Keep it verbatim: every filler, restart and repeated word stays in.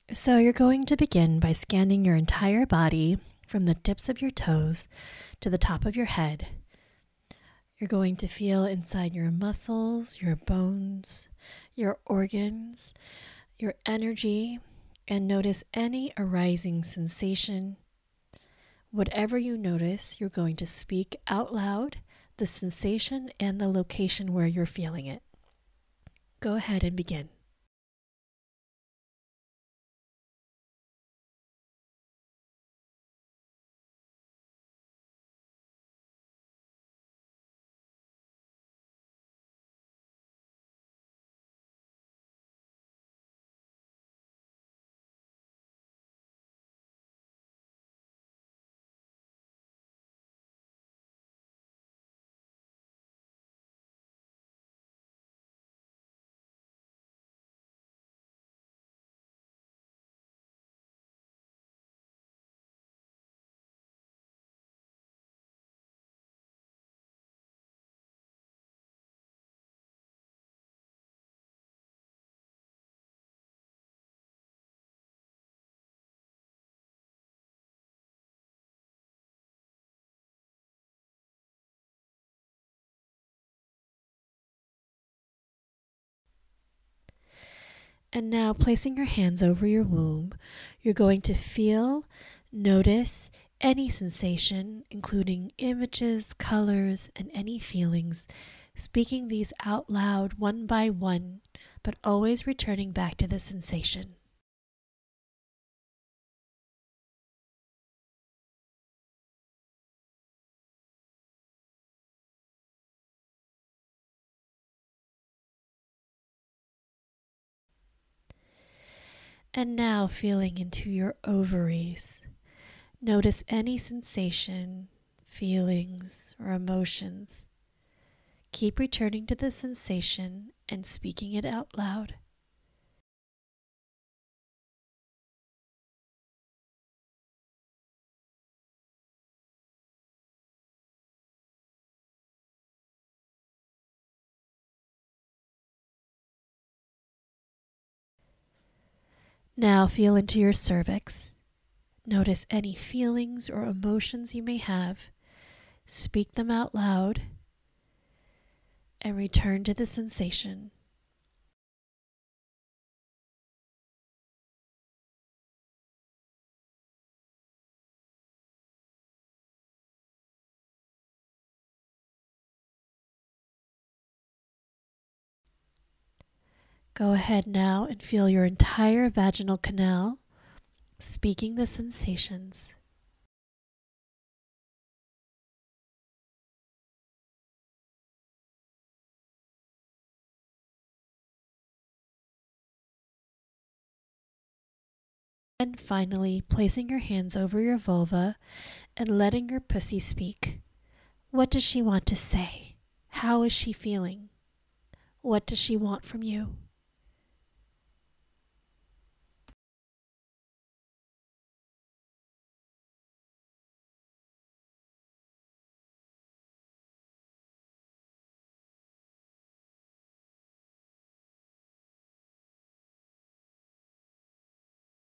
So you're going to begin by scanning your entire body from the tips of your toes to the top of your head. You're going to feel inside your muscles, your bones, your organs, your energy, and notice any arising sensation. Whatever you notice, you're going to speak out loud the sensation and the location where you're feeling it. Go ahead and begin. And now, placing your hands over your womb, you're going to feel, notice any sensation, including images, colors, and any feelings, speaking these out loud one by one, but always returning back to the sensation. And now, feeling into your ovaries. Notice any sensation, feelings, or emotions. Keep returning to the sensation and speaking it out loud. Now feel into your cervix. Notice any feelings or emotions you may have. Speak them out loud and return to the sensation. Go ahead now and feel your entire vaginal canal, speaking the sensations. And finally, placing your hands over your vulva and letting your pussy speak. What does she want to say? How is she feeling? What does she want from you?